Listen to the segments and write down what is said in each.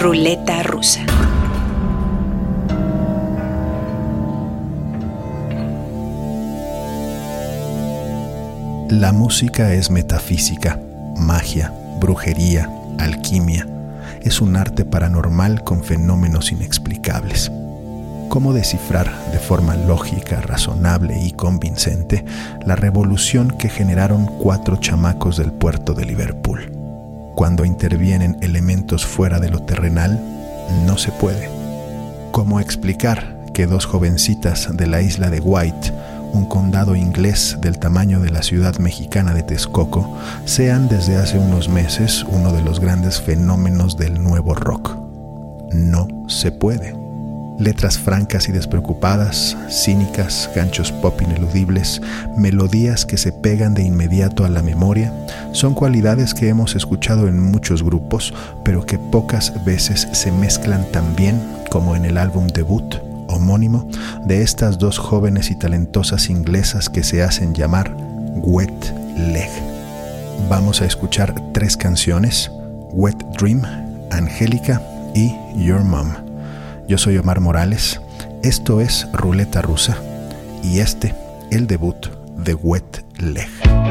Ruleta rusa. La música es metafísica, magia, brujería, alquimia. Es un arte paranormal con fenómenos inexplicables. ¿Cómo descifrar de forma lógica, razonable y convincente la revolución que generaron 4 chamacos del puerto de Liverpool? Cuando intervienen elementos fuera de lo terrenal, no se puede. ¿Cómo explicar que 2 jovencitas de la isla de Wight, un condado inglés del tamaño de la ciudad mexicana de Texcoco, sean desde hace unos meses uno de los grandes fenómenos del nuevo rock? No se puede. Letras francas y despreocupadas, cínicas, ganchos pop ineludibles, melodías que se pegan de inmediato a la memoria, son cualidades que hemos escuchado en muchos grupos, pero que pocas veces se mezclan tan bien como en el álbum debut homónimo de estas 2 jóvenes y talentosas inglesas que se hacen llamar Wet Leg. Vamos a escuchar 3 canciones: Wet Dream, Angélica y Your Mom. Yo soy Omar Morales, esto es Ruleta Rusa y el debut de Wet Leg.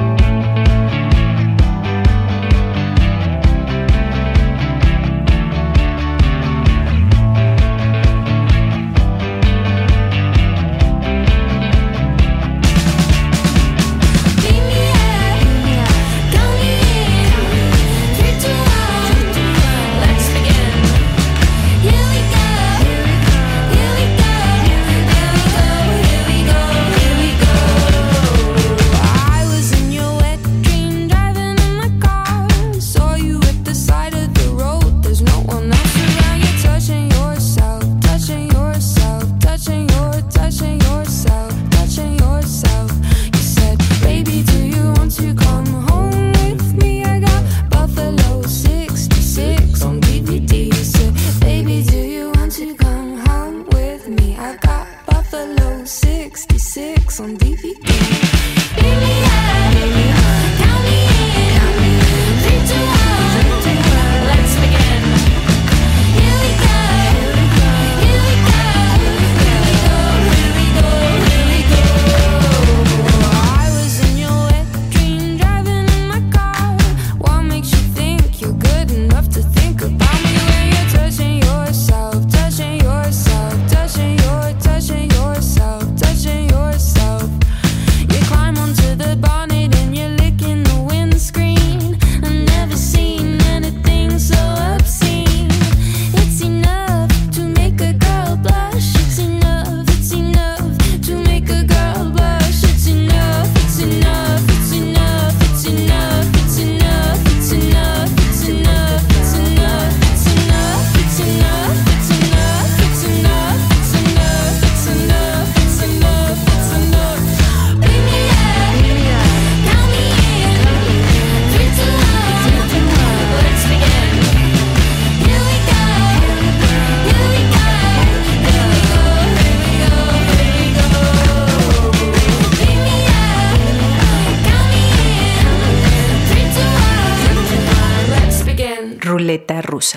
Ruleta rusa.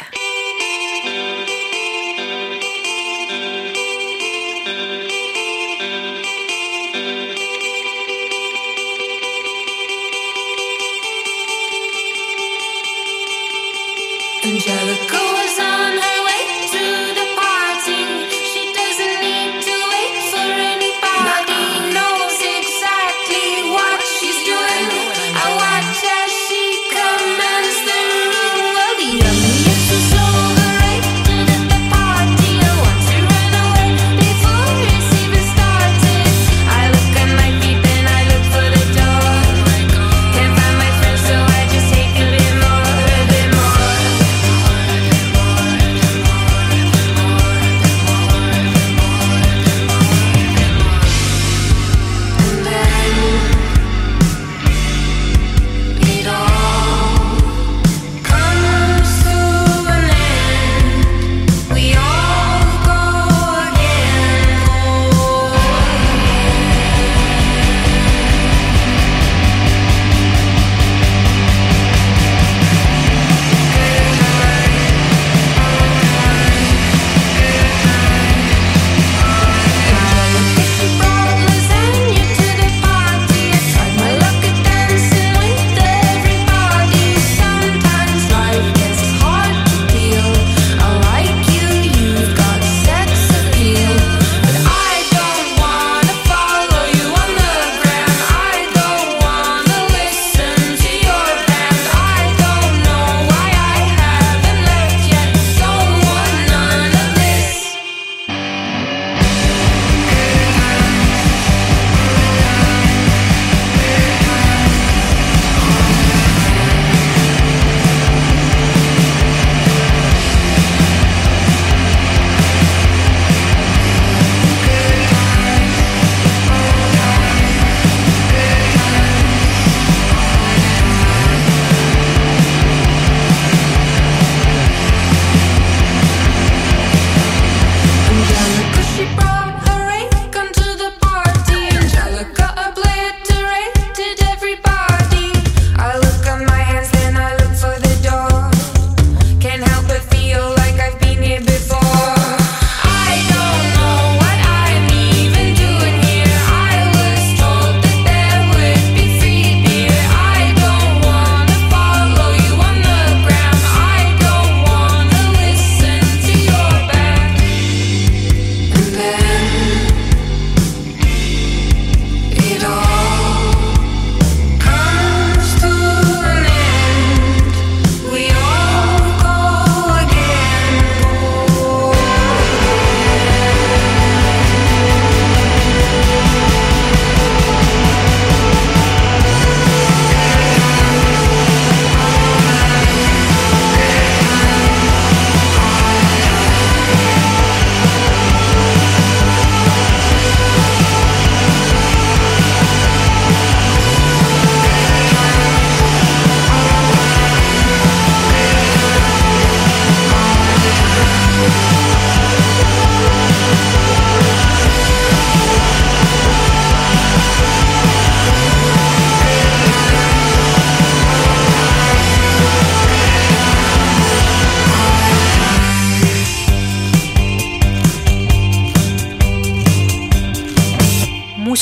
Angelica was on her way to the party. She doesn't need to wait for anybody. Knows exactly what she's doing. I watch as she commands the room. Well, the yummiest is overrated at the party. I want to run away before it's even started. I look at my feet and I look for the door. Can't find my friends, so I just take a bit more, a bit more.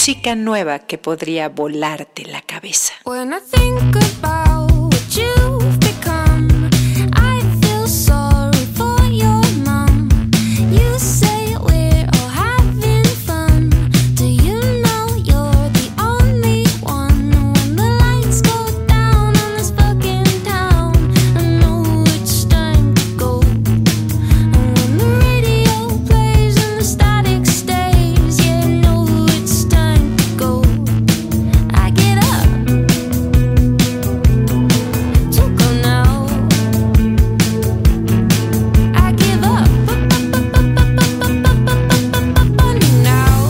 música nueva que podría volarte la cabeza. When I think about what you've become, I feel sorry for your mom. You say we're all having fun. Do you know you're the only one? When the lights go down on this fucking town, I know it's time to go. And when the radio plays and the static stays, yeah, I know it's time to go. I get up to go now. I give up on you now.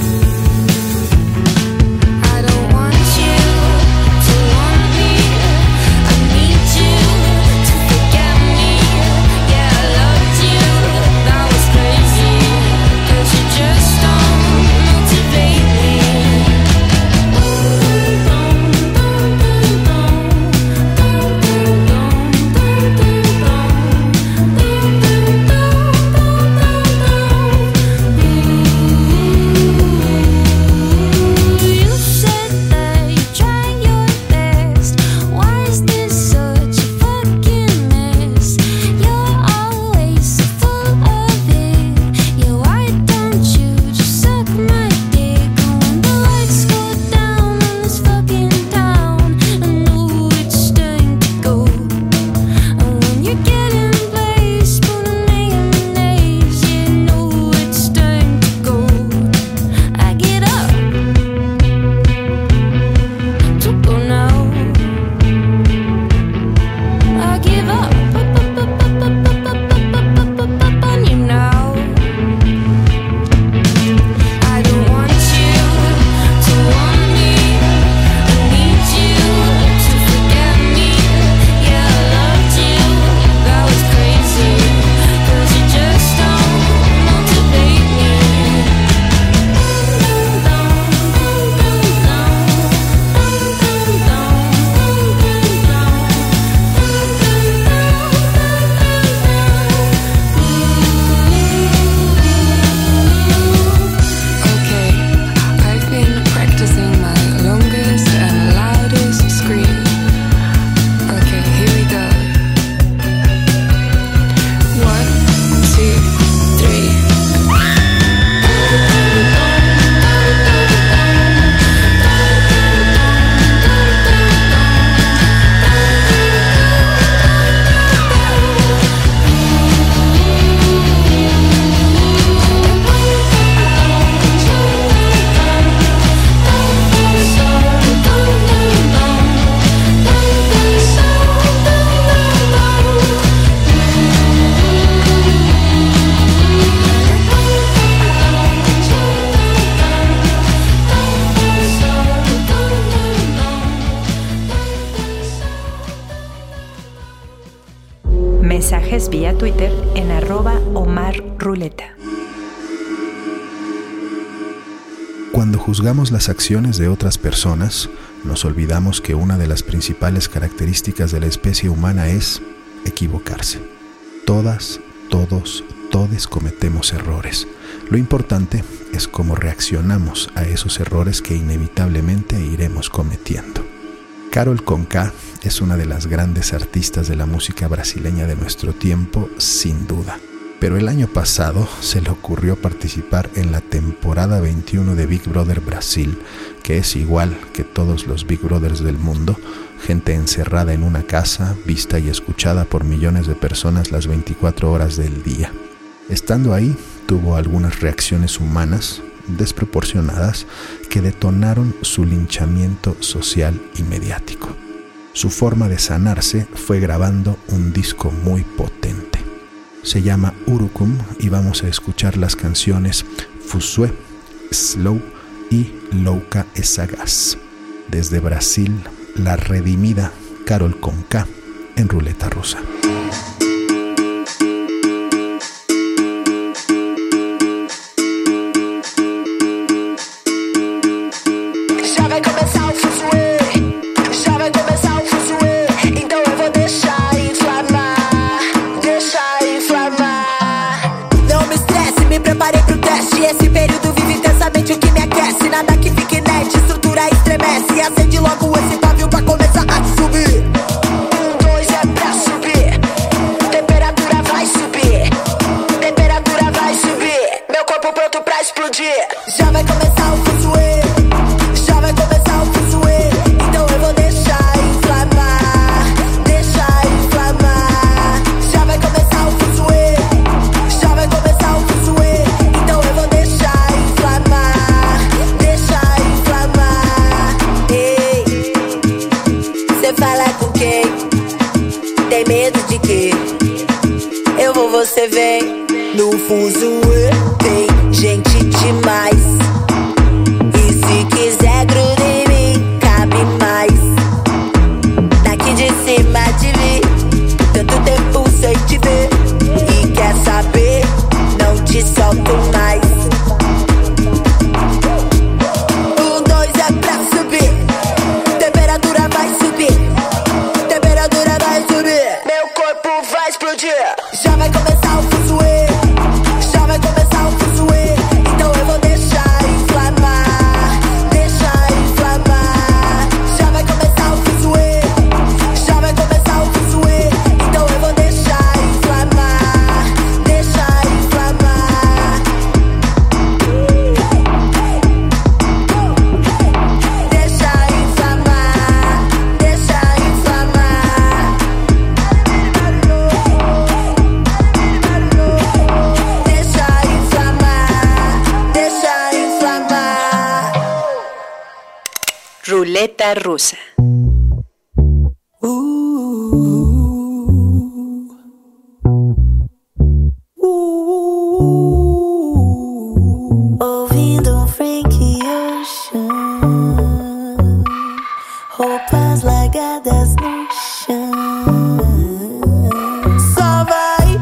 I don't want you to want me. I need you to forget me. Yeah, I loved you, that was crazy. 'Cause you just don't motivate me. You said that you try your best. Why is this such a fucking mess? You're always so full of it. Yeah, why don't you just suck my dick? When the lights go down on this fucking town, I know it's time to go. And when you're getting blazed, spooning mayonnaise, yeah, I know it's time to go. I get up to go now. I give up on you now. I don't want you to want me. I need you to forget me. Yeah, I loved you, that was crazy. 'Cause you just don't motivate me. Okay, I've been practicing my longest and loudest scream. Okay, here we go. 1, 2, 3. Mensajes vía Twitter en @OmarRuleta. Cuando juzgamos las acciones de otras personas, nos olvidamos que una de las principales características de la especie humana es equivocarse. Todas, todos, todes cometemos errores. Lo importante es cómo reaccionamos a esos errores que inevitablemente iremos cometiendo. Carol Conká es una de las grandes artistas de la música brasileña de nuestro tiempo, sin duda. Pero el año pasado se le ocurrió participar en la temporada 21 de Big Brother Brasil, que es igual que todos los Big Brothers del mundo, gente encerrada en una casa, vista y escuchada por millones de personas las 24 horas del día. Estando ahí, tuvo algunas reacciones humanas desproporcionadas que detonaron su linchamiento social y mediático. Su forma de sanarse fue grabando un disco muy potente. Se llama Urucum y vamos a escuchar las canciones Fusue, Slow y Louca e Sagaz. Desde Brasil, la redimida Carol Conká en Ruleta Rusa. Já vai começar o fuzuê, já vai começar o fuzuê. Então eu vou deixar inflamar, deixar inflamar. Não me estresse, me preparei pro teste. Esse período vive intensamente o que me aquece. Nada que fique e acende logo esse pavio pra começar a subir. 2 é pra subir, temperatura vai subir, temperatura vai subir. Meu corpo pronto pra explodir. Já vai começar o fuzuê, já vai começar o fuzuê. Então eu vou deixar inflamar, deixar inflamar. Já vai começar o fuzuê, já vai começar o fuzuê. Então eu vou deixar inflamar, deixar inflamar. Ei, cê fala com quem? Tem medo de quê? Eu vou, você vem. No fuzuê tem gente demais. E se quiser gruda em mim, cabe mais. Daqui de cima te vi, tanto tempo sem te ver. E quer saber, não te solto mais. 1, 2 é pra subir, temperatura vai subir, temperatura vai subir. Meu corpo vai explodir. Já vai começar o fuzuê, já vai começar o fuzuê. Então eu vou deixar inflamar, deixar inflamar. Já vai começar o fuzuê, já vai começar o fuzuê. Então eu vou deixar inflamar, deixar inflamar. Deixar inflamar, deixar inflamar. Deixar inflamar, deixar inflamar. Ruleta rusa. Ouvindo um Frank Ocean, roupas largadas no chão. Só vai,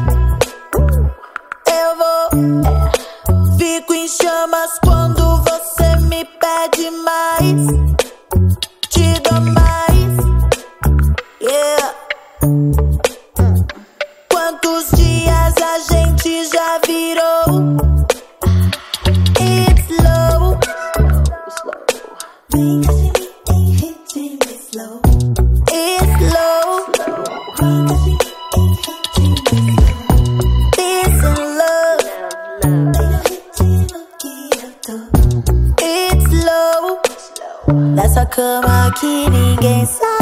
eu vou. Fico em chamas quando você me pede mais. Te dou mais, yeah. Quantos dias a gente já virou? It's slow. It's slow. Peace and love. It's slow. Nessa cama que ninguém sabe.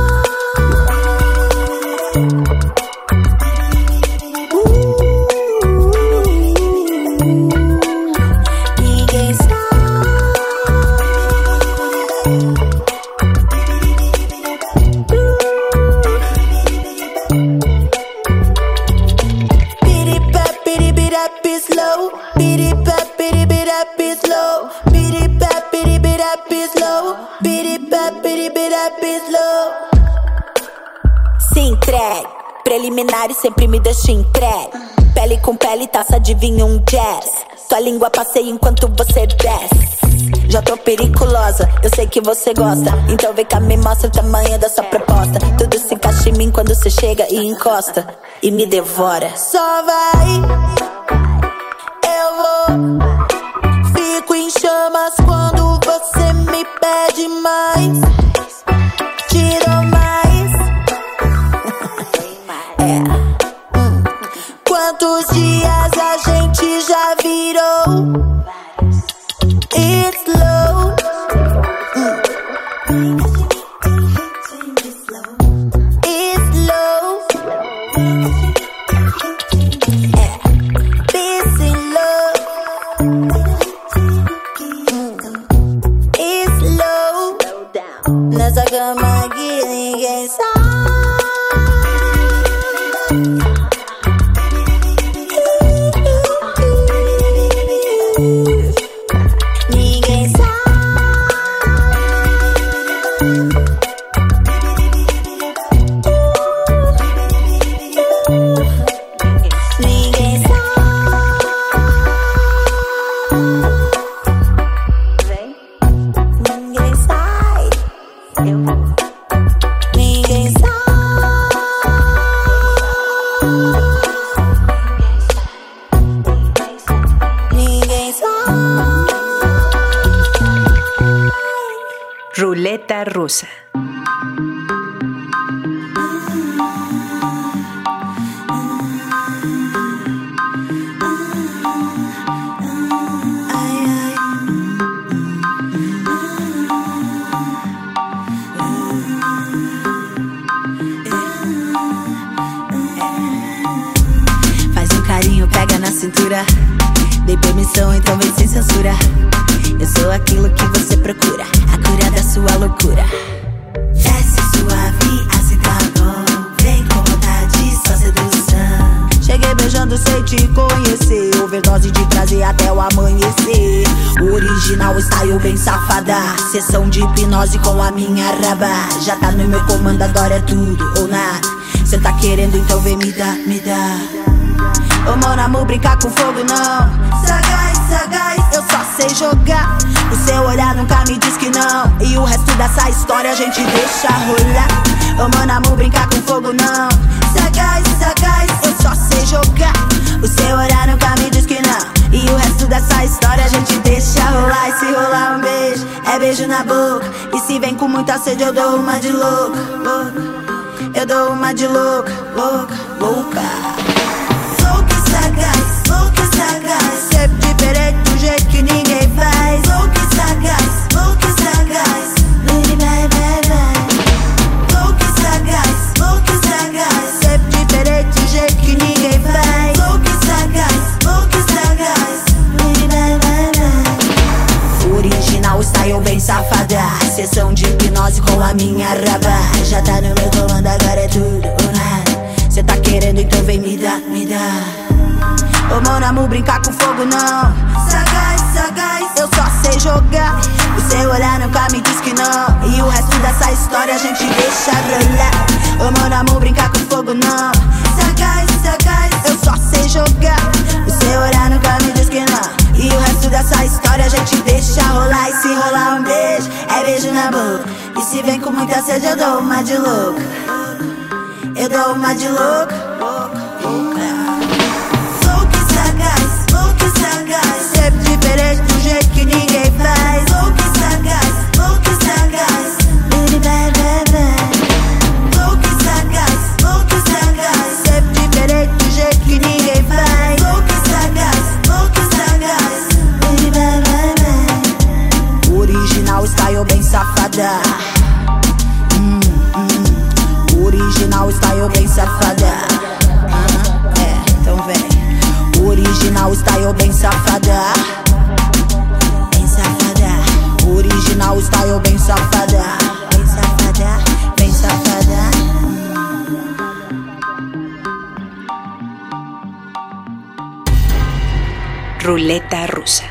Ninguém sabe. Bidi-bap, bidi-bidi-bap, is slow. Bidi-bap, bidi-bidi-bap, is slow. Bidi-bap, bidi-bidi-bap, is slow. Bidi-bap, bidi-bidi-bap, is slow. Se entregue, preliminares sempre me deixa entregue. Pele com pele, taça de vinho, um jazz. Tua língua passeia enquanto você desce. Já tô periculosa, eu sei que você gosta. Então vem cá, me mostra o tamanho da sua proposta. Tudo se encaixa em mim quando você chega e encosta e me devora. Só vai, eu vou. Fico em chamas quando você me pede mais. Te dou mais. É. Quantos dias a gente já virou? It's slow. It's slow. É. Peace and love. It's slow. Ruleta rusa. Pega na cintura, dei permissão, então vem sem censura. Eu sou aquilo que você procura, a cura da sua loucura. Desce suave, assim tá bom. Vem com vontade, só sedução. Cheguei beijando sem te conhecer, overdose de prazer até o amanhecer. Original style bem safada, sessão de hipnose com a minha raba. Já tá no meu comando, agora é tudo ou nada. Cê tá querendo, então vem me dá, me dá. Ô mon amor, brincar com fogo não. Sagaz, sagaz, eu só sei jogar. O seu olhar nunca me diz que não. E o resto dessa história a gente deixa rolar. Ô mon amor, brincar com fogo não. Sagaz, sagaz, eu só sei jogar. O seu olhar nunca me diz que não. E o resto dessa história a gente deixa rolar. E se rolar um beijo, é beijo na boca. E se vem com muita sede eu dou uma de louca, louca. Eu dou uma de louca, louca, louca. Sagaz, louco e sagaz, sempre diferente do jeito que ninguém faz. Louco e sagaz, louco e sagaz, vai, vai, vai, vai. Louco e sagaz, sempre diferente do jeito que ninguém faz. Louco e sagaz, vai, vai, vai, vai. Original style bem safada, sessão de hipnose com a minha raba. Já tá no meu comando, agora é tudo ou nada. Cê tá querendo, então vem me dá, me dá. Ô mon amor, brincar com fogo não. Sagaz, sagaz, eu só sei jogar. O seu olhar nunca me diz que não. E o resto dessa história a gente deixa rolar. Ô mon amor, brincar com fogo não. Sagaz, sagaz, eu só sei jogar. O seu olhar nunca me diz que não. E o resto dessa história a gente deixa rolar. E se rolar um beijo, é beijo na boca. E se vem com muita sede eu dou uma de louca. Eu dou uma de louca, louca, louca. Sempre diferente do jeito que ninguém faz. Louco e sagaz, vai, vai, vai. Louco e sagaz, sempre diferente do jeito que ninguém faz. Louco e sagaz, vai, vai, vai. Original style bem safada. Original style bem safada. Então vem. Original style bem safada. Bem safada. Original style bem safada. Bem safada, bem safada. Ruleta rusa.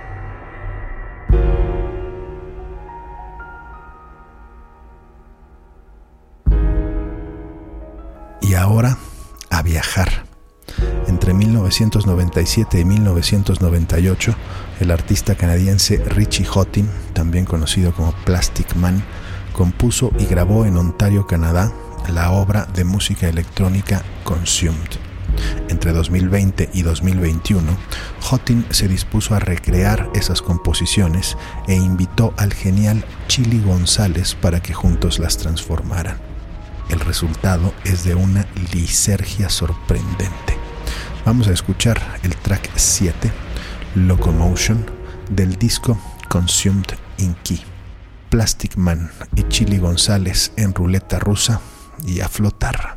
Y ahora, a viajar. Entre 1997 y 1998, el artista canadiense Richie Hawtin, también conocido como Plastic Man, compuso y grabó en Ontario, Canadá, la obra de música electrónica Consumed. Entre 2020 y 2021, Hawtin se dispuso a recrear esas composiciones e invitó al genial Chili González para que juntos las transformaran. El resultado es de una lisergia sorprendente. Vamos a escuchar el track 7, Locomotion, del disco Consumed in Key. Plastic Man y Chili González en ruleta rusa y a flotar.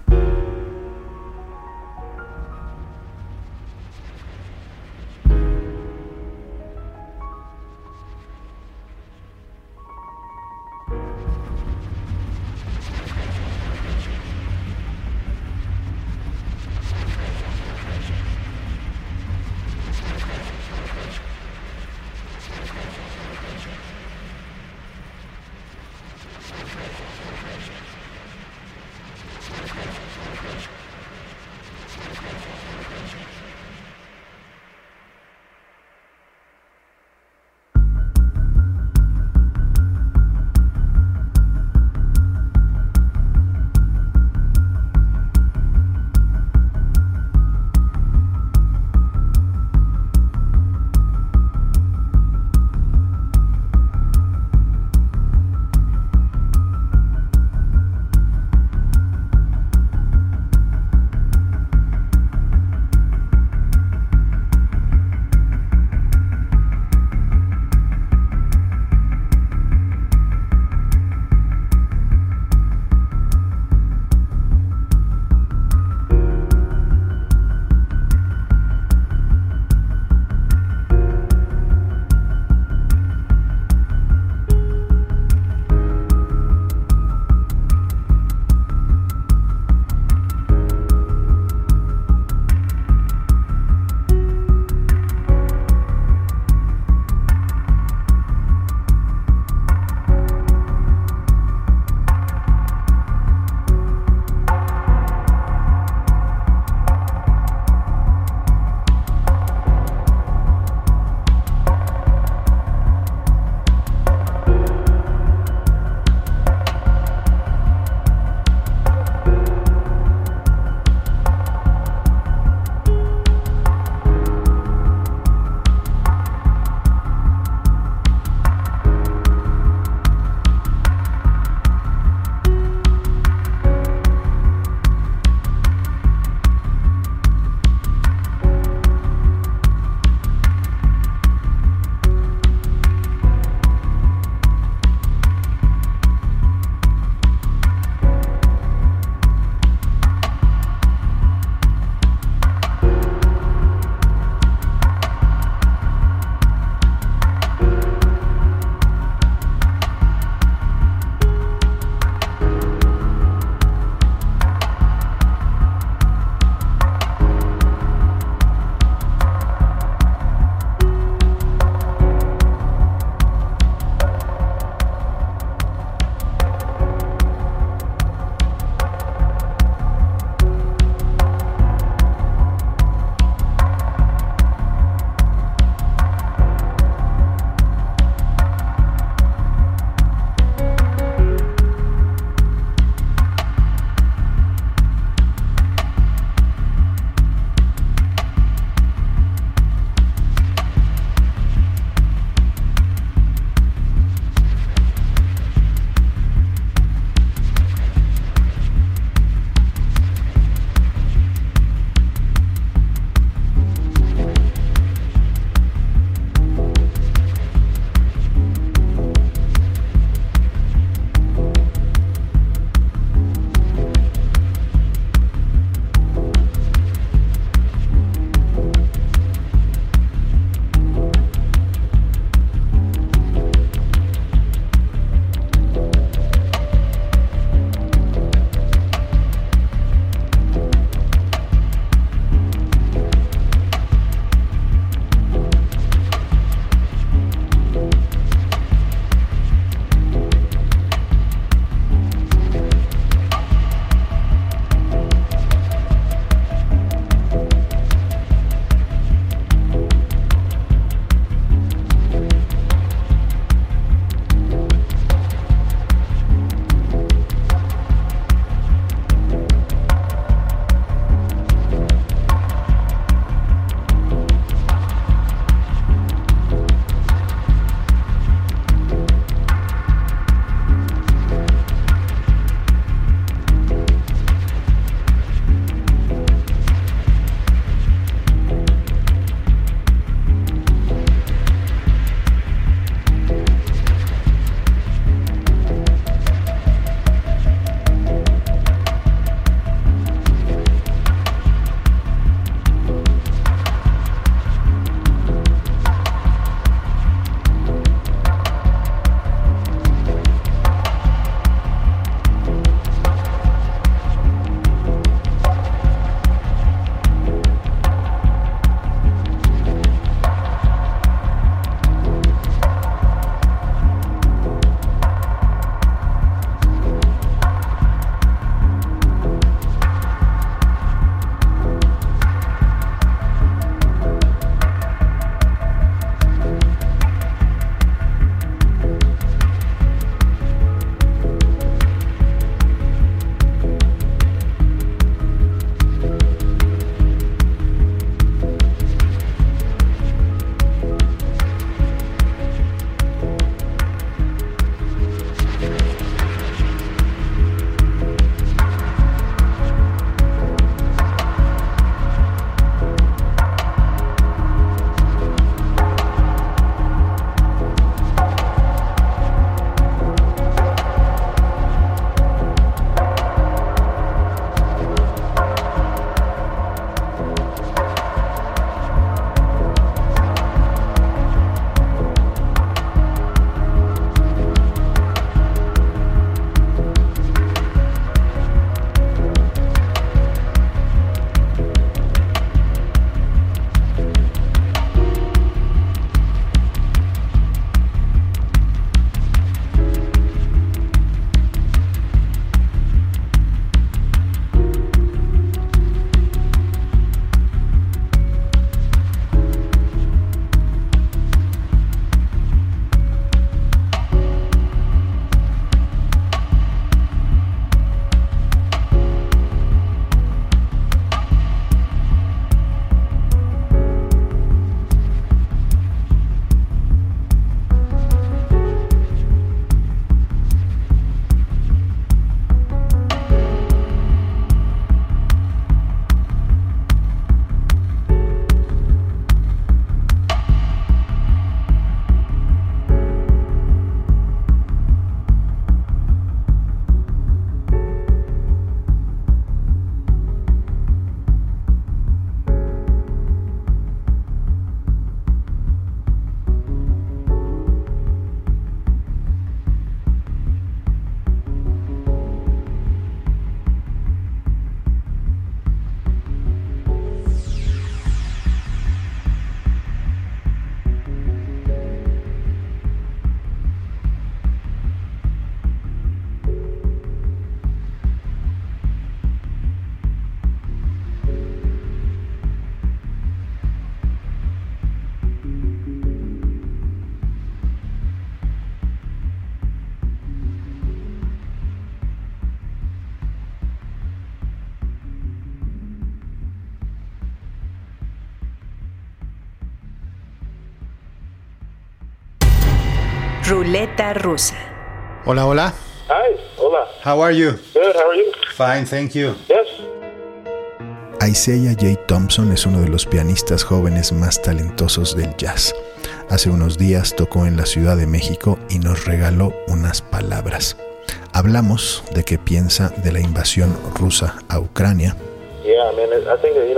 Ruleta Rusa. Hola, hola. Hi, hola. How are you? Good, how are you? Fine, thank you. Yes. Isaiah J. Thompson es uno de los pianistas jóvenes más talentosos del jazz. Hace unos días tocó en la Ciudad de México y nos regaló unas palabras. Hablamos de qué piensa de la invasión rusa a Ucrania. Yeah, man, I think that,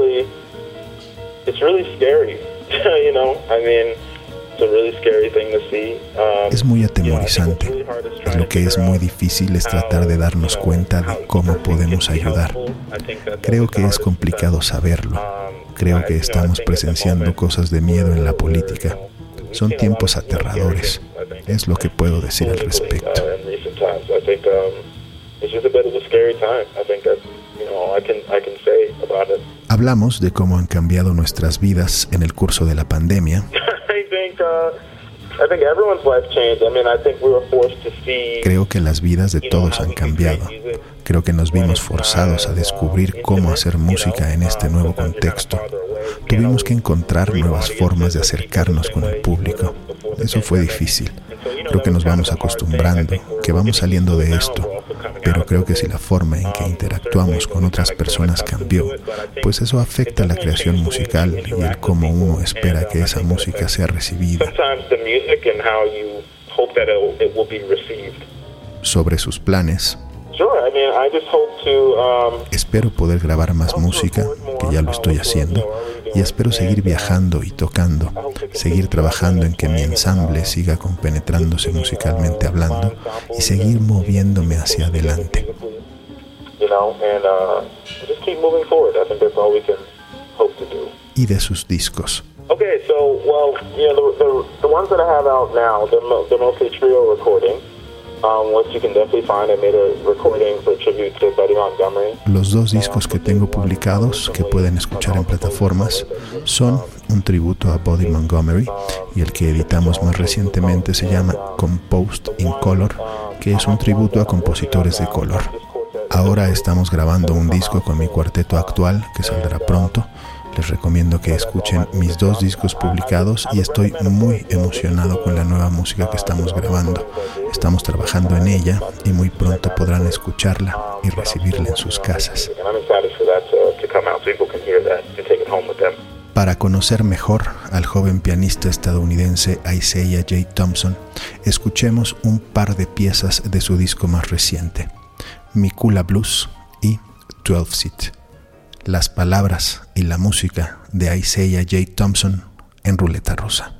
it's really scary. It's a really scary thing to see. Es muy atemorizante. Lo que es muy difícil es tratar de darnos cuenta de cómo podemos ayudar. Creo que es complicado saberlo. Creo que estamos presenciando cosas de miedo en la política. Son tiempos aterradores. Es lo que puedo decir al respecto. Hablamos de cómo han cambiado nuestras vidas en el curso de la pandemia. Creo que las vidas de todos han cambiado. Creo que nos vimos forzados a descubrir cómo hacer música en este nuevo contexto. Tuvimos que encontrar nuevas formas de acercarnos con el público. Eso fue difícil. Creo que nos vamos acostumbrando, que vamos saliendo de esto. Pero creo que si la forma en que interactuamos con otras personas cambió, pues eso afecta la creación musical y el cómo uno espera que esa música sea recibida. Sobre sus planes, espero poder grabar más música, que ya lo estoy haciendo, y espero seguir viajando y tocando, seguir trabajando en que mi ensamble siga compenetrándose musicalmente hablando y seguir moviéndome hacia adelante. Y de sus discos. Okay, so, well, the ones that I have out now, they're mostly trio recording. Which you can definitely find. I made a recording for a tribute to Buddy Montgomery. Los dos discos que tengo publicados, que pueden escuchar en plataformas, son un tributo a Buddy Montgomery, y el que editamos más recientemente se llama Composed in Color, que es un tributo a compositores de color. Ahora estamos grabando un disco con mi cuarteto actual, que saldrá pronto. Les recomiendo que escuchen mis dos discos publicados y estoy muy emocionado con la nueva música que estamos grabando. Estamos trabajando en ella y muy pronto podrán escucharla y recibirla en sus casas. Para conocer mejor al joven pianista estadounidense Isaiah J. Thompson, escuchemos un par de piezas de su disco más reciente, Mikula Blues y 12 Seat. Las palabras y la música de Isaiah J. Thompson en Ruleta Rusa.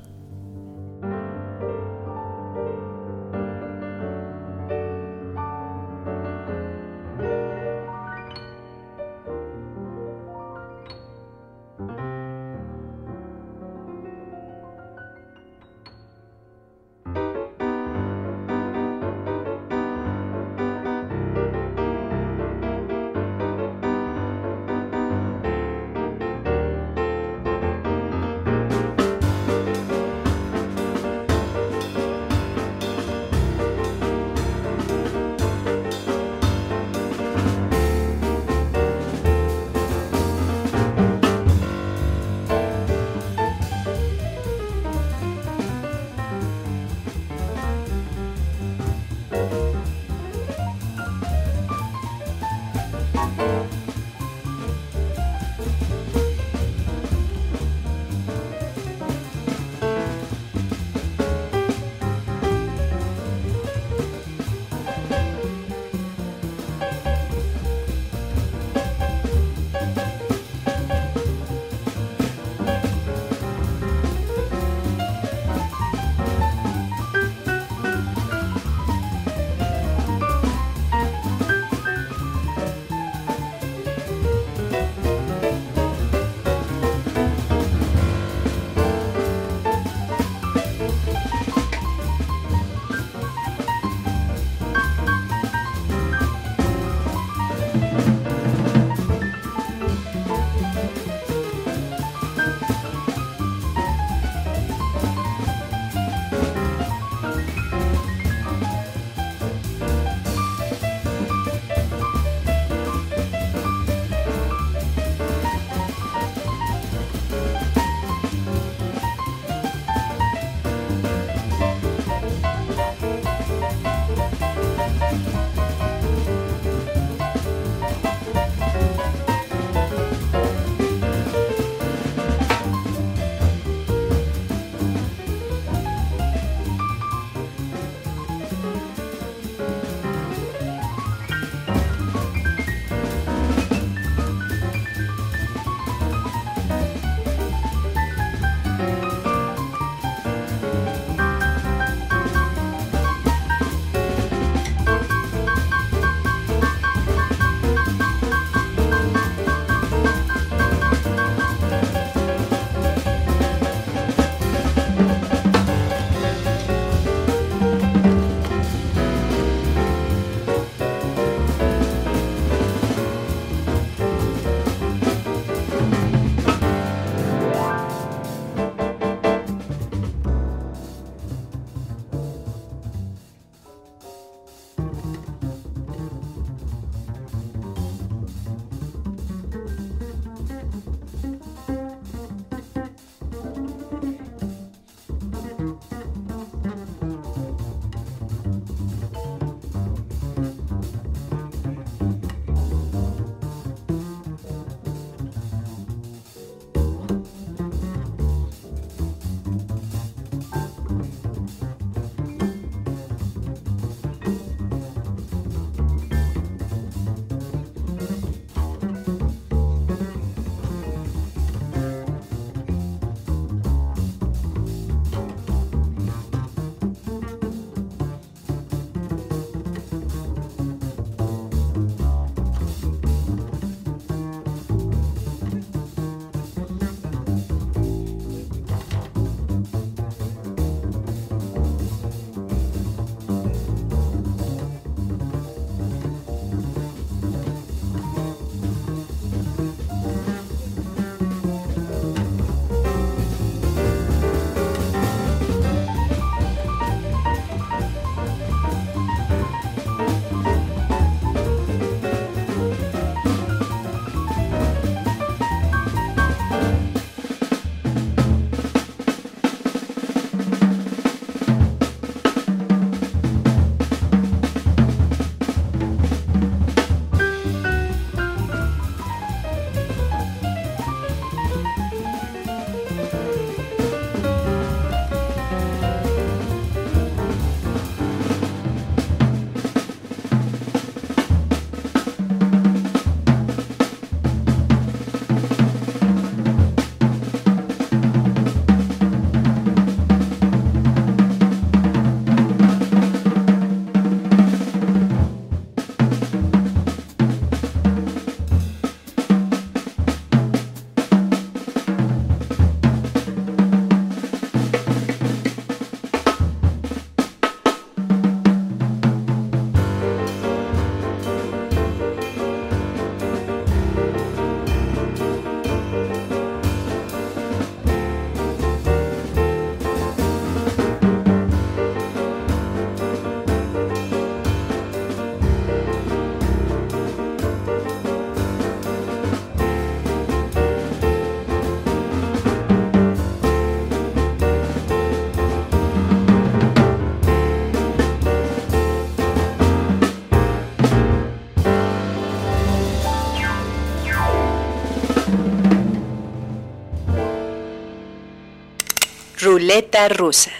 Ruleta rusa.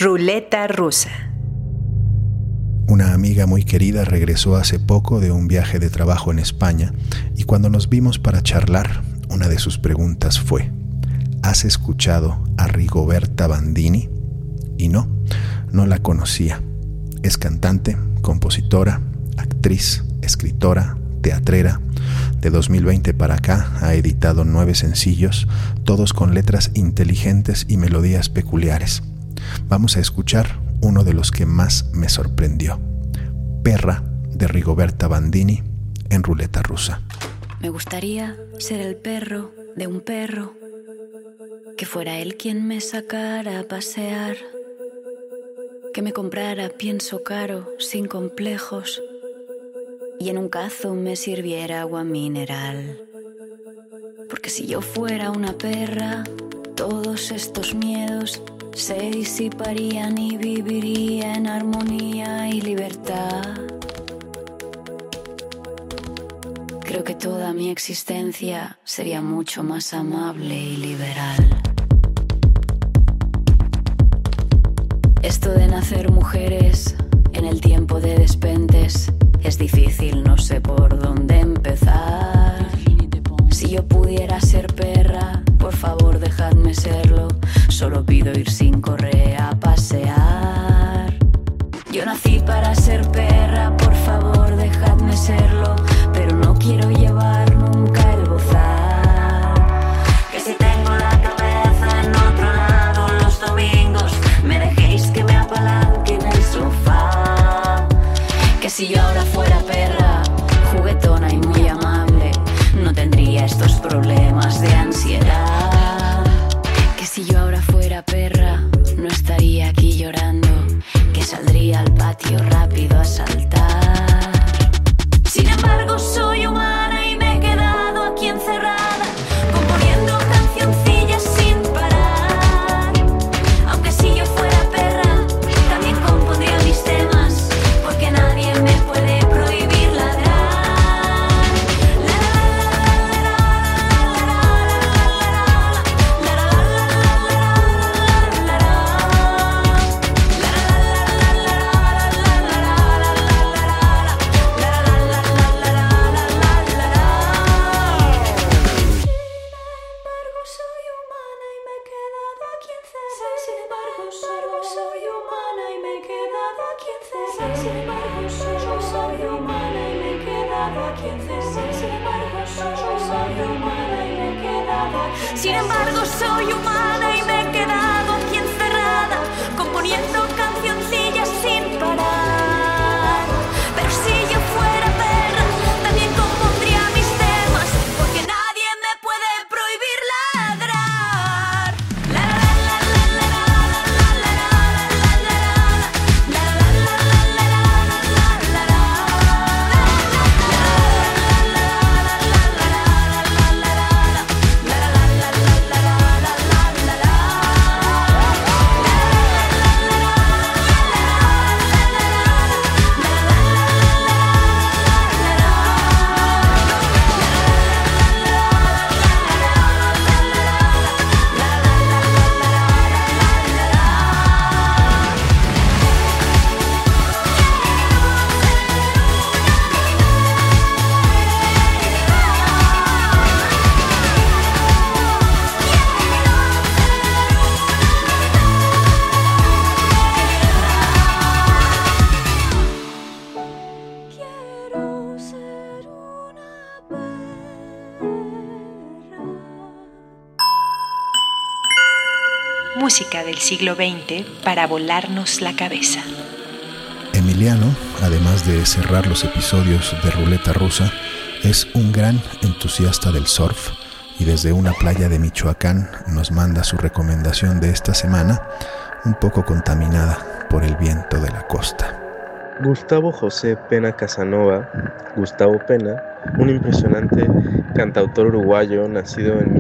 Ruleta rusa. Una amiga muy querida regresó hace poco de un viaje de trabajo en España y cuando nos vimos para charlar, una de sus preguntas fue: ¿has escuchado a Rigoberta Bandini? Y no la conocía. Es cantante, compositora, actriz, escritora, teatrera. De 2020 para acá ha editado 9 sencillos, todos con letras inteligentes y melodías peculiares. Vamos a escuchar uno de los que más me sorprendió: Perra, de Rigoberta Bandini, en Ruleta Rusa. Me gustaría ser el perro de un perro, que fuera él quien me sacara a pasear, que me comprara pienso caro, sin complejos, y en un cazo me sirviera agua mineral. Porque si yo fuera una perra, todos estos miedos se disiparían y viviría en armonía y libertad. Creo que toda mi existencia sería mucho más amable y liberal. Esto de nacer mujeres en el tiempo de despentes es difícil, no sé por dónde empezar. Si yo pudiera ser perra, por favor dejadme serlo. Solo pido ir sin correa a pasear. Yo nací para ser perra, por favor dejadme serlo. Pero no quiero llevar nunca el bozal. Que si tengo la cabeza en otro lado los domingos, me dejéis que me apalanque en el sofá. Que si yo ahora fuera perra, juguetona y muy amable, no tendría estos problemas de ansiedad. Que si yo ahora fuera perra, no estaría aquí llorando, que saldría al patio rápido a saltar. Sin embargo, soy humana y me he quedado aquí encerrada, componiendo cancioncillas sin parar. Aunque si yo fuera perra, también compondría mis temas, porque nadie me puede prohibir ladrar. Sin embargo, soy humana y me he quedado aquí encerrada, componiendo cancioncillas sin parar. Pero si yo fuera perra, también compondría mis temas, porque nadie me puede prohibir ladrar. Música del siglo XX para volarnos la cabeza. Emiliano, además de cerrar los episodios de Ruleta Rusa, es un gran entusiasta del surf y desde una playa de Michoacán nos manda su recomendación de esta semana, un poco contaminada por el viento de la costa. Gustavo José Pena Casanova, Gustavo Pena, un impresionante cantautor uruguayo nacido en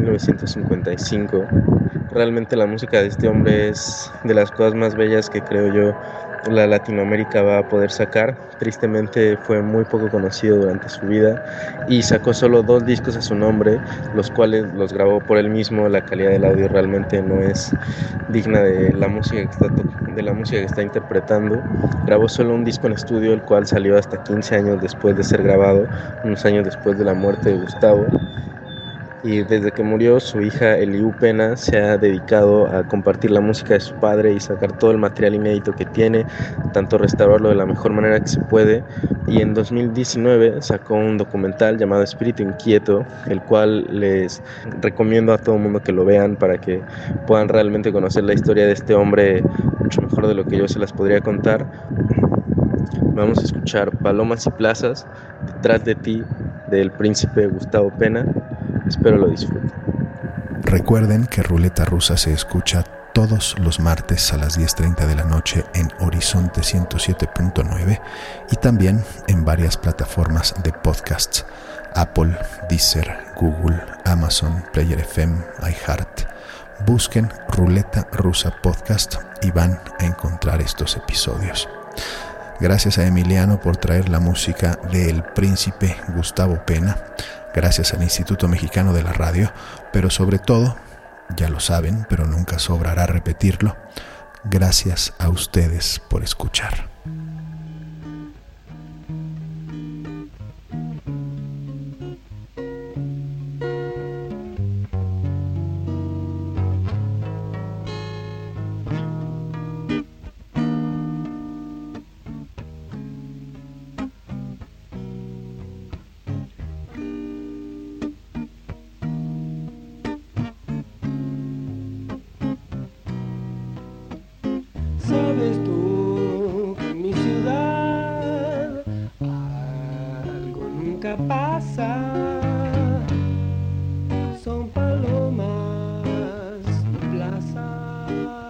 1955. Realmente la música de este hombre es de las cosas más bellas que creo yo la Latinoamérica va a poder sacar. Tristemente fue muy poco conocido durante su vida y sacó solo 2 discos a su nombre, los cuales los grabó por él mismo. La calidad del audio realmente no es digna de la música que está interpretando. Grabó solo un disco en estudio, el cual salió hasta 15 años después de ser grabado, unos años después de la muerte de Gustavo. Y desde que murió, su hija Eliú Pena se ha dedicado a compartir la música de su padre y sacar todo el material inédito que tiene, tanto restaurarlo de la mejor manera que se puede. Y en 2019 sacó un documental llamado Espíritu Inquieto, el cual les recomiendo a todo el mundo que lo vean para que puedan realmente conocer la historia de este hombre mucho mejor de lo que yo se las podría contar. Vamos a escuchar Palomas y Plazas, Detrás de ti, del príncipe Gustavo Pena. Espero lo disfruten. Recuerden que Ruleta Rusa se escucha todos los martes a las 10:30 de la noche en Horizonte 107.9 y también en varias plataformas de podcasts: Apple, Deezer, Google, Amazon, Player FM, iHeart. Busquen Ruleta Rusa Podcast y van a encontrar estos episodios. Gracias a Emiliano por traer la música del príncipe Gustavo Pena. Gracias al Instituto Mexicano de la Radio, pero sobre todo, ya lo saben, pero nunca sobrará repetirlo, gracias a ustedes por escuchar. Sabes tú que en mi ciudad algo nunca pasa. Son palomas y plazas.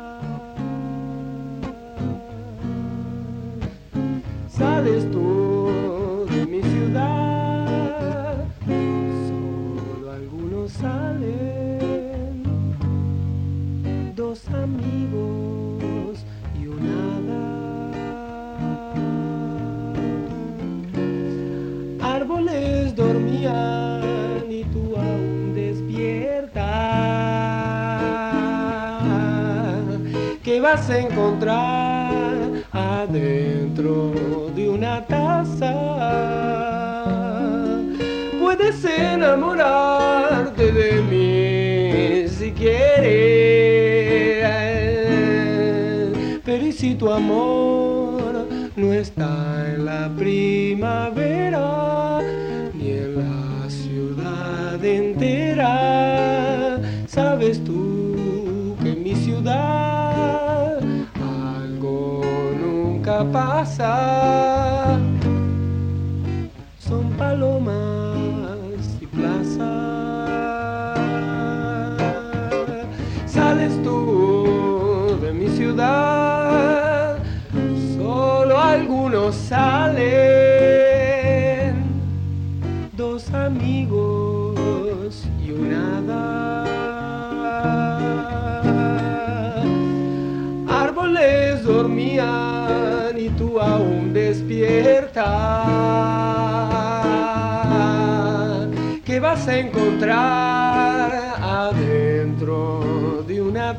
Sabes tú de mi ciudad, solo algunos salen, 2 amigos y un hada. Árboles dormían y tú aún despierta. ¿Qué vas a encontrar adentro de una taza? Puedes enamorarte de mí si quieres, pero ¿y si tu amor no está en la primavera ni en la ciudad entera? Sabes tú que en mi ciudad algo nunca pasa. Son palomas y plazas. Sales tú de mi ciudad, solo algunos salen, 2 amigos y un hada. Árboles dormían y tú aún despierta. ¿Qué vas a encontrar adentro de una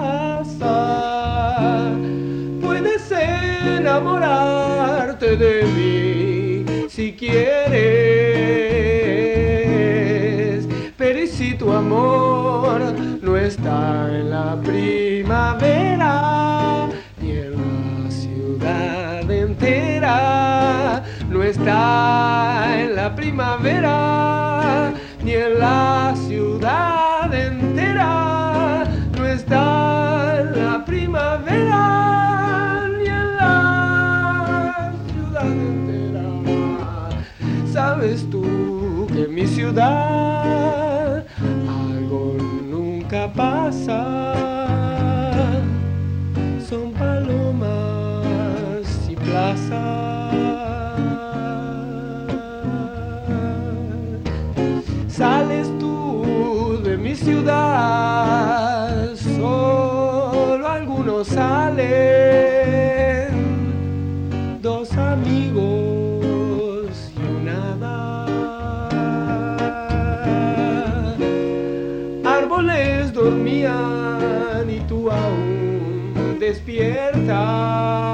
taza? Puedes enamorarte de mí si quieres, pero ¿y si tu amor no está en la primavera ni en la ciudad entera? No está en la primavera ni en la ciudad entera. No está en la primavera ni en la ciudad entera. Sabes tú que en mi ciudad algo nunca pasa. Son palomas y plazas. Sales tú de mi ciudad, solo algunos salen, dormían y tú aún despierta.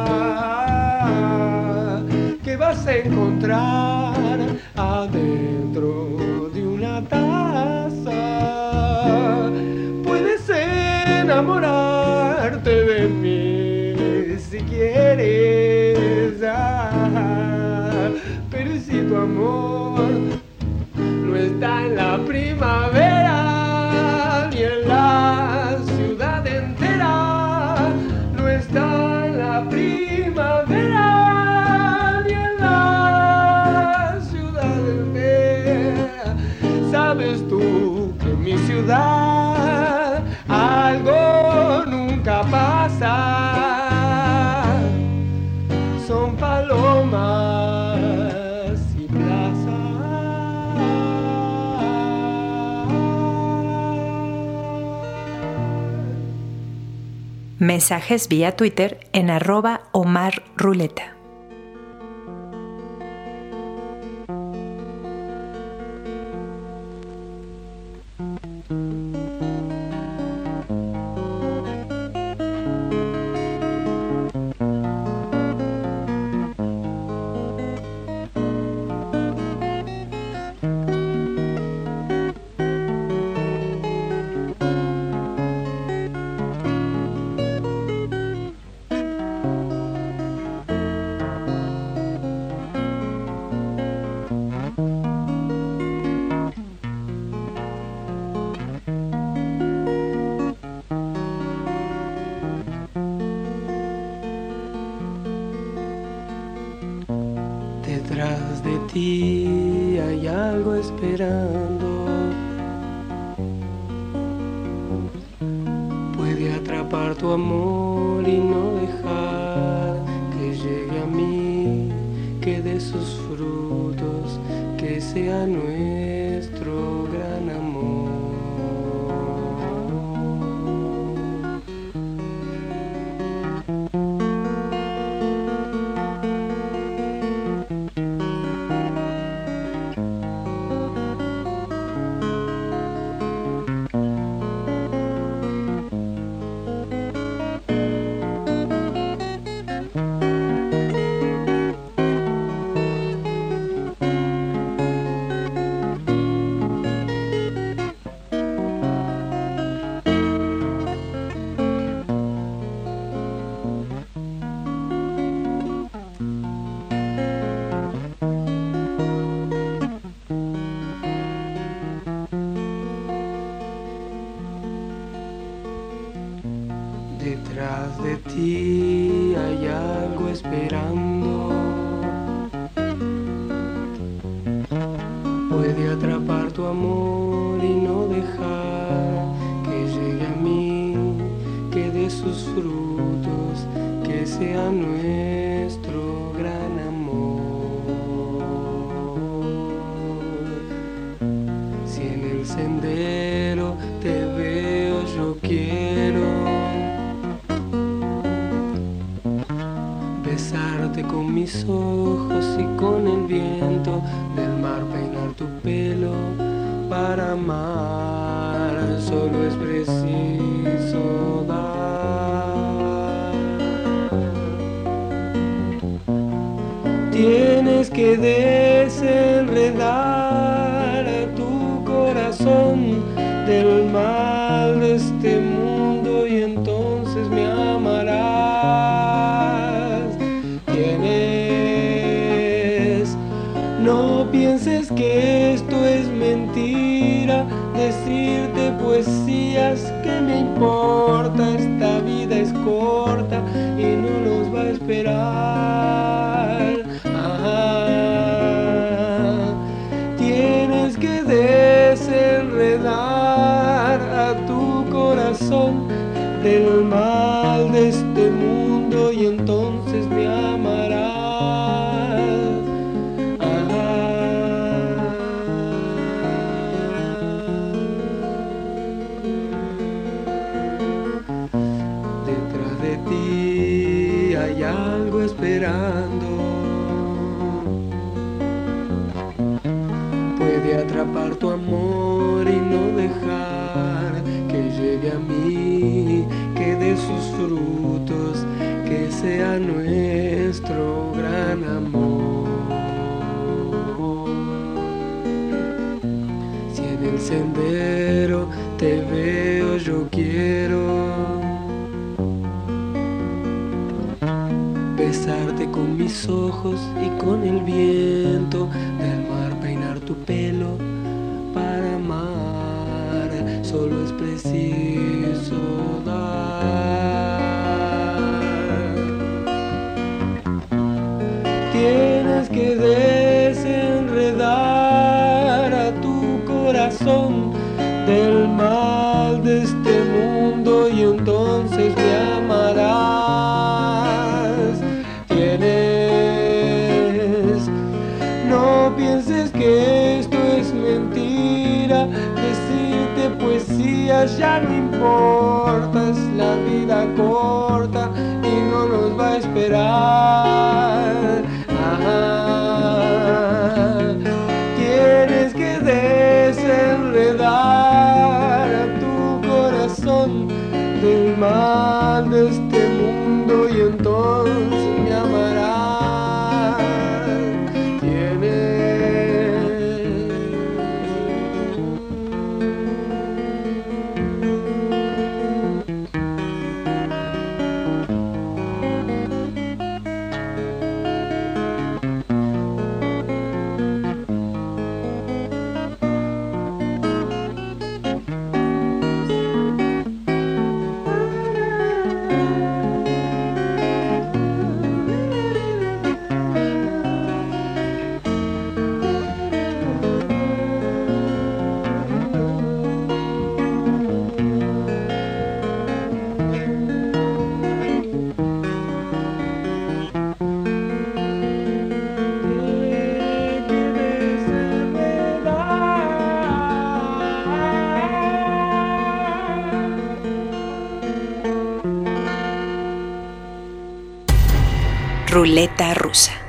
¿Qué vas a encontrar adentro de una taza? Puedes enamorarte de mí si quieres, pero si tu amor no está en la primavera ni en la ciudad entera, no está en la primavera ni en la ciudad entera. Sabes tú que en mi ciudad algo nunca pasa, son palomas y plazas. Mensajes vía Twitter en @OmarRuleta. Detrás de ti hay algo esperando. Puede atrapar tu amor y no dejar que llegue a mí, que dé sus frutos, que sea nuestro gran amor. Detrás de ti hay algo esperando. Puede atrapar tu amor y no dejar que llegue a mí, que dé sus frutos, que sea nuestro gran amor. Si en el sendero te veo, yo quiero besarte con mis ojos y con el viento del mar, peinar tu pelo para amar. Solo es preciso dar. Tienes que desenredar a tu corazón del mal de este mundo y entonces me amarás. No pienses que esto es mentira, decirte poesías que me importa. Esta vida es corta y no nos va a esperar. Tienes que desenredar a tu corazón del mal de este mundo y entonces me amarás. Detrás de ti hay algo esperando. Puede atrapar tu amor y no dejar que llegue a a mí, que dé sus frutos, que sea nuestro gran amor. Si en el sendero te veo, yo quiero besarte con mis ojos y con el viento del mar, peinar tu pelo para amar. Solo es preciso dar. Tienes que desenredar a tu corazón del mal de este mundo y entonces me amarás. No pienses que esto es mentira, decirte poesía ya no importa, es la vida corta y no nos va a esperar. Tienes que desenredar a tu corazón del mal de este mundo y entonces me amarás. Ruleta rusa.